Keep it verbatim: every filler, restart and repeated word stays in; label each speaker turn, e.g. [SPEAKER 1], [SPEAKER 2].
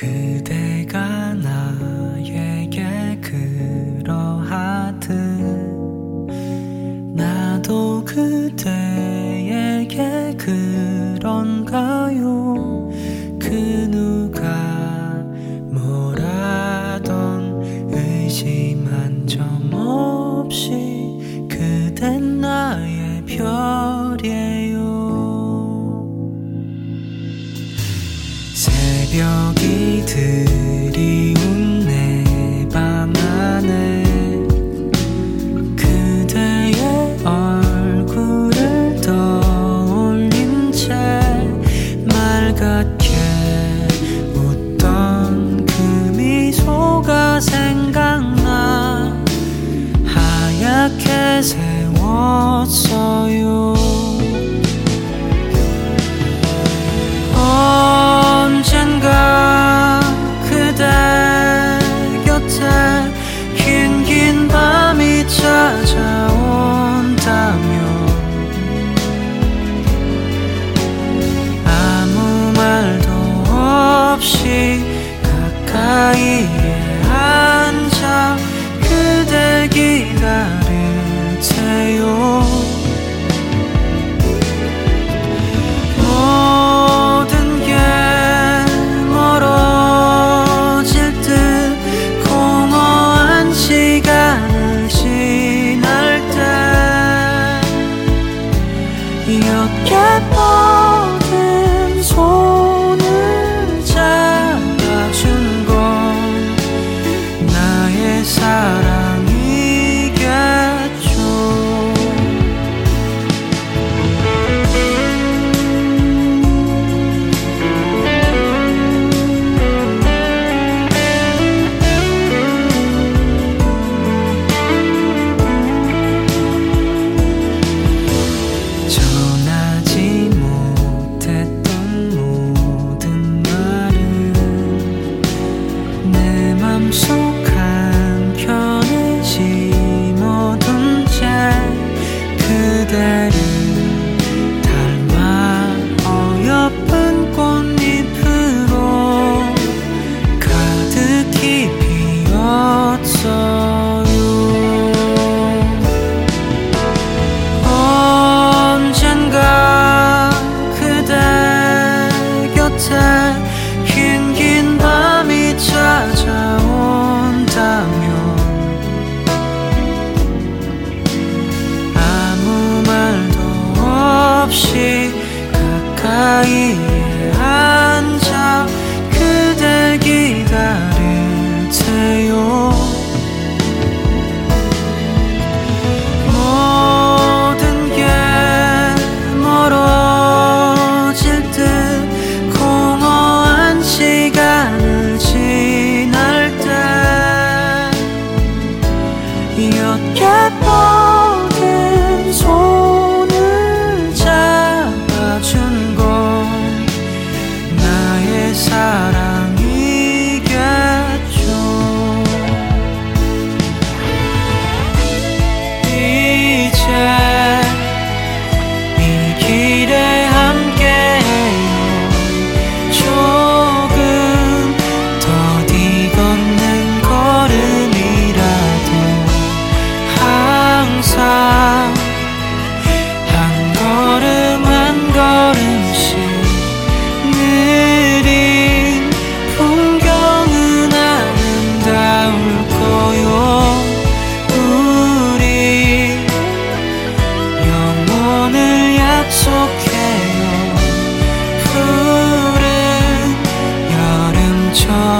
[SPEAKER 1] 그대가 나에게 그러하듯 나도 그대에게 그런가요. 그 누가 뭐라던 의심 한 점 없이 그댄 나의 별이에요. 새벽이 드리운 내 방 안에 그대의 얼굴을 떠올린 채 맑게 웃던 그 미소가 생각나 하얗게 세웠어요. 언젠가 그대 곁에 긴 긴 밤이 찾아온다면 아무 말도 없이 가까이에 앉아 그댈 기다릴 테요. 모든 게 멀어질 듯 공허한 시간을 지날 때 이렇게 뻗은 손을 잡아준 건 나의 사랑이겠죠. 전하지 못했던 모든 말은 내 맘속 한켠에 심어둔 채 그대를 닮아 어여쁜 꽃잎으로 가득히 피었어요. 언젠가 그대 곁에 긴 긴 밤이 찾아온다면 아무 말도 없이 가까이에 앉아 그댈 기다릴 테요. 모든 게 멀어질 듯 공허한 시간을 지날 때 이렇게 뻗은 손을 잡아준 건 나의 사랑이겠죠. 이제 이 길에 함께해요. 조금 더디 걷는 걸음이라도 항상 한 걸음 한 걸음씩 느린 풍경은 아름다울 거요. 우리 영원을 약속해요. 푸른 여름처럼